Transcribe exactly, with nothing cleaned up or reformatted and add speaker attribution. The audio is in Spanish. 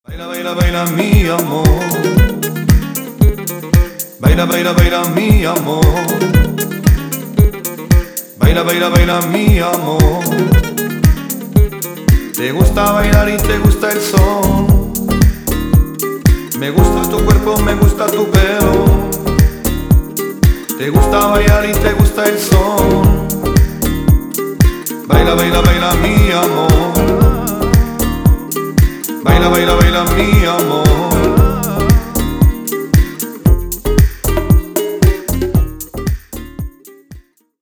Speaker 1: Baila, baila, baila mi amor. Baila, baila, baila mi amor. Baila, baila, baila mi amor. Te gusta bailar y te gusta el sol. Me gusta tu cuerpo, me gusta tu pelo. Te gusta bailar y te gusta el sol. Baila, baila, baila mi amor. Baila, baila, baila mi amor.